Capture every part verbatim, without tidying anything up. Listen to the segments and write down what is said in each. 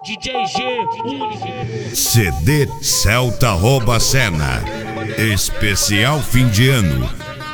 D J G C D Celta Rouba Cena. Especial fim de ano.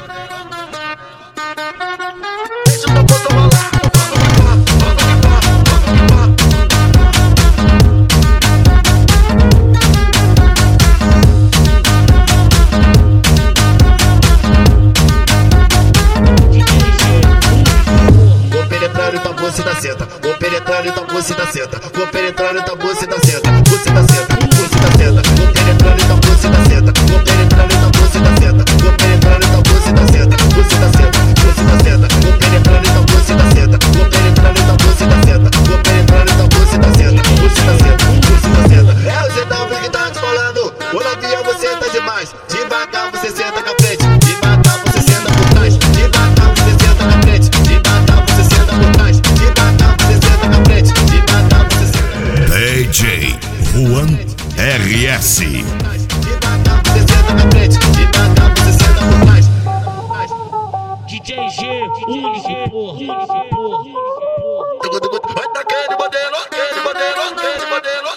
Vou penetrar no tambor, cê dá seta. Vou penetrar no tambor, cê dá seta. Vou penetrar no tambor, cê dá seta. Você dá seta, você dá seta. Vou penetrar no tambor, cê dá seta. Vou penetrar no tambor, cê dá seta. Vou penetrar no tambor, cê dá seta. Você dá seta, você dá seta. Vou penetrar no tambor, cê dá seta. Vou penetrar no tambor, cê dá seta. Vou penetrar no tambor, cê dá seta. Você dá seta, você dá seta. É o Zedão que tá te falando. Ô novinha, você tá demais. Devagar você senta com a frente. Devagar você senta por trás. Devagar você senta na frente. Devagar você senta por trás. Devagar você senta na frente. Devagar você senta. D J Juan R S. Devagar você senta na frente. Devagar você senta por trás. D J G único. Vai daquele modelo, aquele modelo, aquele modelo.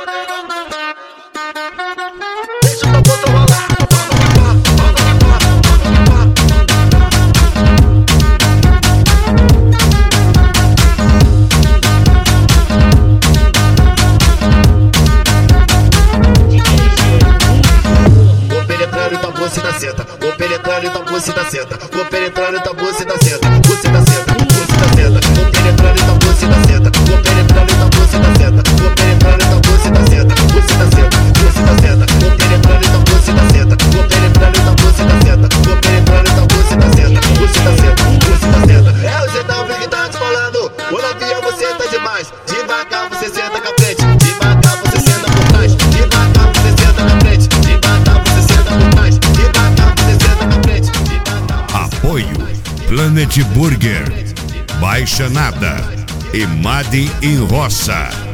Deixa o tambor rolar. Vou penetrar no tambor, cê dá seta. Vou penetrar no tambor, cê dá seta. Vou penetrar no tambor, cê dá seta. Você dá seta, você dá seta. Vou penetrar no tambor, cê dá seta. Vou penetrar no tambor, cê dá seta. Vou penetrar no tambor, cê dá seta. Você dá seta, você dá seta. Vou penetrar no tambor, cê dá seta. Vou penetrar no tambor, cê dá seta. Vou penetrar no tambor, cê dá seta. Você dá seta, você dá seta. É o Zedão que tá te falando. Ô novinha, você tá demais. Devagar você senta com a frente. Devagar você senta por trás. Devagar você senta na frente. Devagar você senta por trás. Devagar você senta na frente. Devagar. Apoio Planet Burger, Baixa Nada e Made em Roça.